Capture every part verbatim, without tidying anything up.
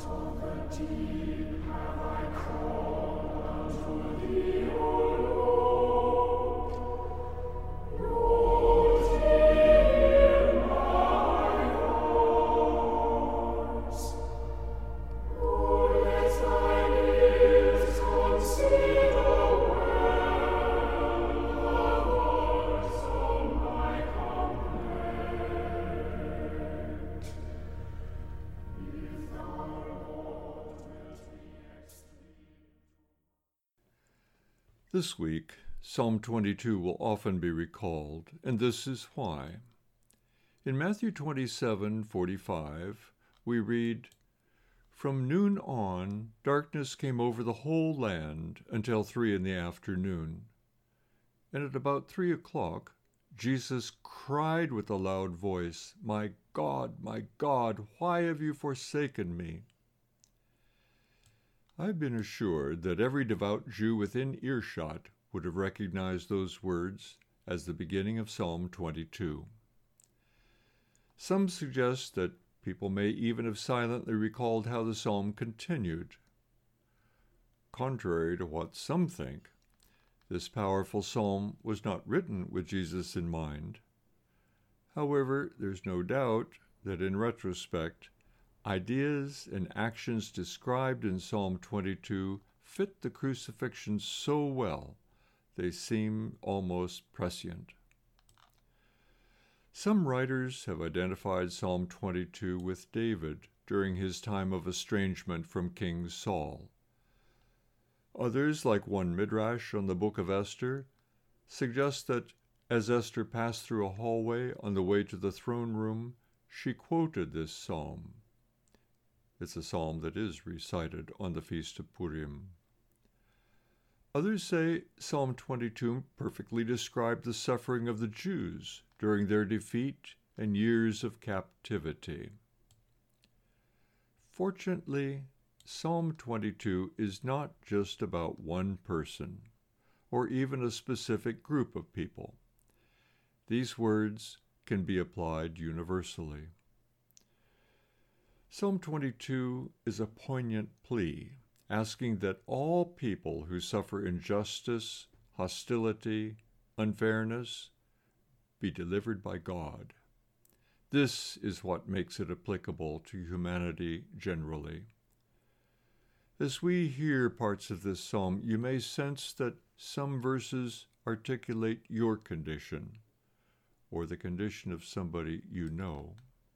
This week, Psalm twenty-two will often be recalled, and this is why. In Matthew twenty-seven forty-five, we read, "From noon on, darkness came over the whole land until three in the afternoon. And at about three o'clock, Jesus cried with a loud voice, 'My God, my God, why have you forsaken me?'" I've been assured that every devout Jew within earshot would have recognized those words as the beginning of Psalm twenty-two. Some suggest that people may even have silently recalled how the psalm continued. Contrary to what some think, this powerful psalm was not written with Jesus in mind. However, there's no doubt that in retrospect, ideas and actions described in Psalm twenty-two fit the crucifixion so well, they seem almost prescient. Some writers have identified Psalm twenty-two with David during his time of estrangement from King Saul. Others, like one Midrash on the book of Esther, suggest that as Esther passed through a hallway on the way to the throne room, she quoted this psalm. It's a psalm that is recited on the Feast of Purim. Others say Psalm twenty-two perfectly described the suffering of the Jews during their defeat and years of captivity. Fortunately, Psalm twenty-two is not just about one person, or even a specific group of people. These words can be applied universally. Psalm twenty-two is a poignant plea, asking that all people who suffer injustice, hostility, unfairness, be delivered by God. This is what makes it applicable to humanity generally. As we hear parts of this psalm, you may sense that some verses articulate your condition, or the condition of somebody you know.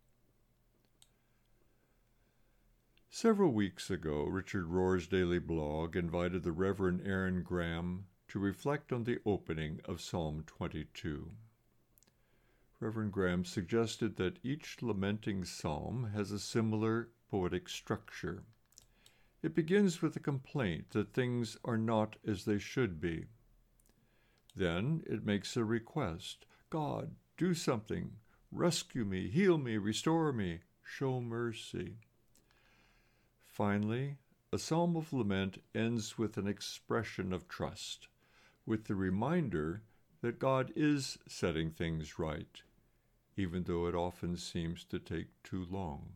Several weeks ago, Richard Rohr's daily blog invited the Reverend Aaron Graham to reflect on the opening of Psalm twenty-two. Reverend Graham suggested that each lamenting psalm has a similar poetic structure. It begins with a complaint that things are not as they should be. Then it makes a request. God, do something. Rescue me, heal me, restore me, show mercy. Finally, a psalm of lament ends with an expression of trust, with the reminder that God is setting things right, even though it often seems to take too long.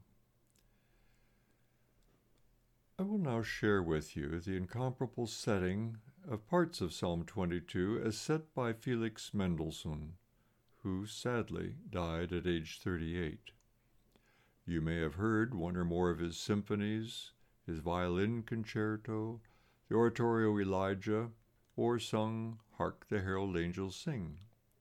I will now share with you the incomparable setting of parts of Psalm twenty-two as set by Felix Mendelssohn, who sadly died at age thirty-eight. You may have heard one or more of his symphonies, his violin concerto, the oratorio Elijah, or sung Hark the Herald Angels Sing.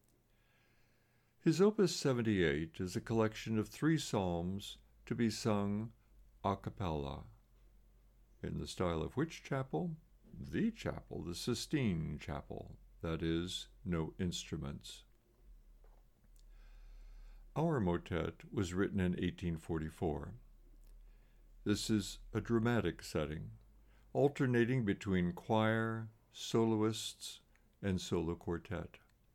His Opus seventy-eight is a collection of three psalms to be sung a cappella. In the style of which chapel? The chapel, the Sistine Chapel, that is, no instruments. Our motet was written in eighteen forty-four. This is a dramatic setting, alternating between choir, soloists, and solo quartet.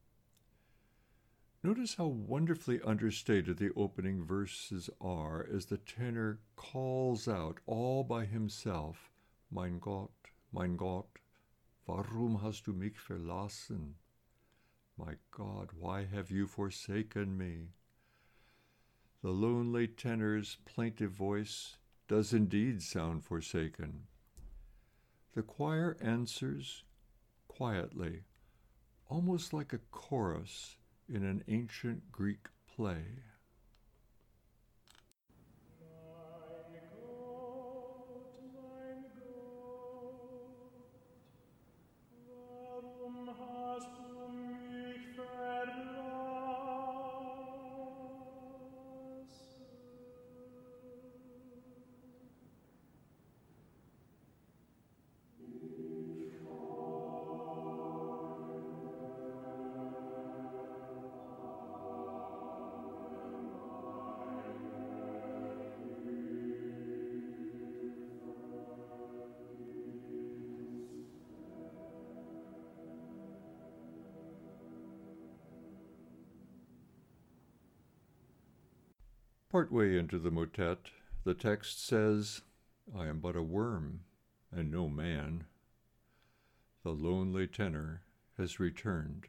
Notice how wonderfully understated the opening verses are as the tenor calls out all by himself, "Mein Gott, mein Gott, warum hast du mich verlassen? My God, why have you forsaken me?" The lonely tenor's plaintive voice does indeed sound forsaken. The choir answers quietly, almost like a chorus in an ancient Greek play. Partway into the motet, the text says, "I am but a worm, and no man. The lonely tenor has returned."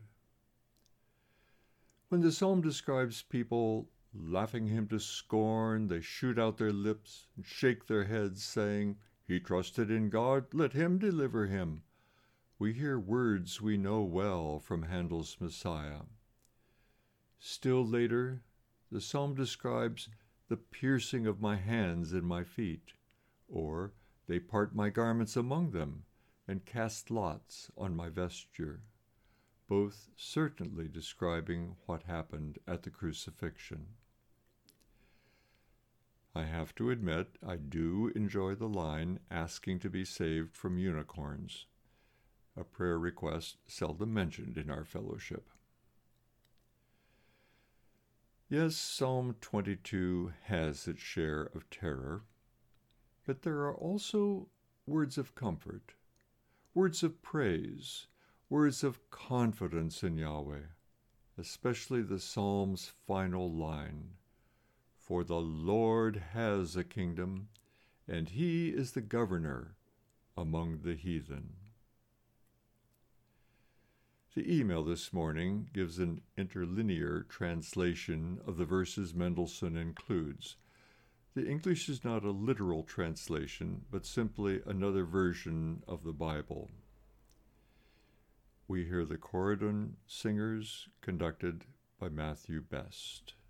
When the psalm describes people laughing him to scorn, they shoot out their lips and shake their heads, saying, "He trusted in God, let him deliver him." We hear words we know well from Handel's Messiah. Still later, the psalm describes the piercing of my hands and my feet, or they part my garments among them and cast lots on my vesture, both certainly describing what happened at the crucifixion. I have to admit I do enjoy the line asking to be saved from unicorns, a prayer request seldom mentioned in our fellowship. Yes, Psalm twenty-two has its share of terror, but there are also words of comfort, words of praise, words of confidence in Yahweh, especially the psalm's final line, "For the Lord has a kingdom, and he is the governor among the heathen." The email this morning gives an interlinear translation of the verses Mendelssohn includes. The English is not a literal translation, but simply another version of the Bible. We hear the Corydon Singers, conducted by Matthew Best.